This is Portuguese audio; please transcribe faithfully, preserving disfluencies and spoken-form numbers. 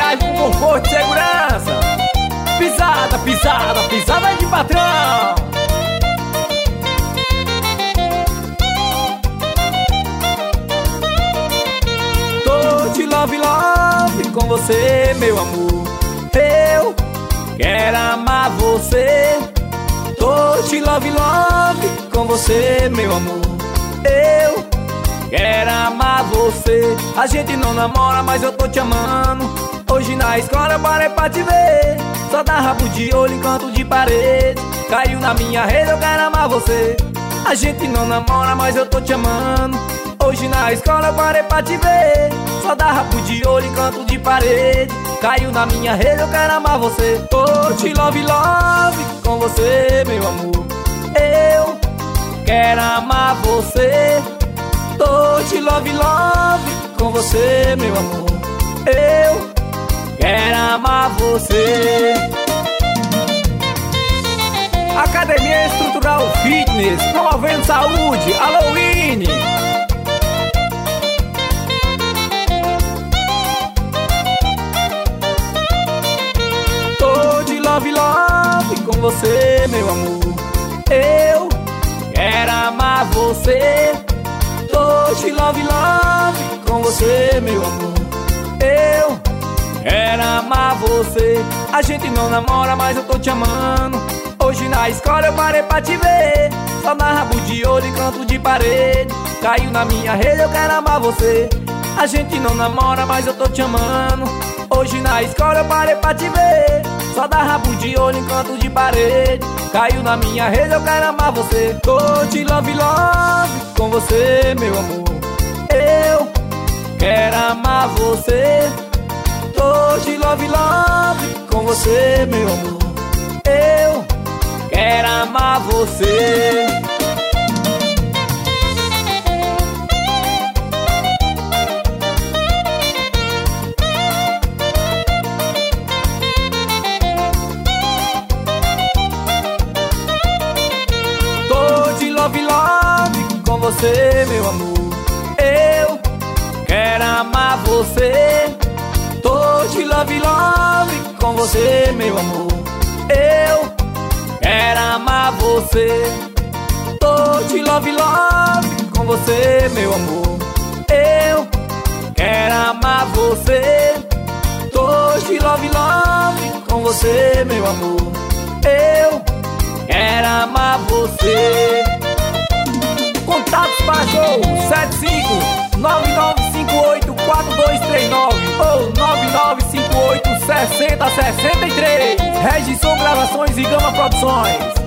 viagem com conforto e segurança. Pisada, pisada, pisada de patrão. Tô de love, love com você, meu amor. Eu quero amar você. Tô de love, love com você, meu amor. Eu quero amar você. A gente não namora, mas eu tô te amando. Hoje na escola eu parei pra te ver. Só dá rabo de olho em canto de parede. Caiu na minha rede, eu quero amar você. A gente não namora, mas eu tô te amando. Hoje na escola eu parei pra te ver. Só dá rabo de olho em canto de parede. Caiu na minha rede, eu quero amar você. Tô de love, love com você, meu amor. Eu quero amar você. Tô de love, love com você, meu amor. Eu quero amar você. Academia Estrutural Fitness, promovendo saúde, Halloween. Tô de love, love com você, meu amor. Eu quero amar você. Tô de love, love com você, meu amor. Eu quero amar você. A gente não namora, mas eu tô te amando. Hoje na escola eu parei pra te ver. Só na rabo de olho e canto de parede. Caiu na minha rede, eu quero amar você. A gente não namora, mas eu tô te amando. Hoje na escola eu parei pra te ver. Só dá rabo de olho em canto de parede. Caiu na minha rede, eu quero amar você. Tô de love, love com você, meu amor. Eu quero amar você. Tô de love, love com você, meu amor. Eu quero amar você. Tô de love, love com você, meu amor. Eu quero amar você. Tô de love, love com você, meu amor. Eu quero amar você. Tô de love, love com você, meu amor. Eu quero amar você. Tô de love, love com você, meu amor. Eu quero amar você. Contatos para show sete cinco nove nove cinco oito quatro dois três nove ou nove nove cinco oito seis zero seis três. Regisson Gravações e Gama Produções.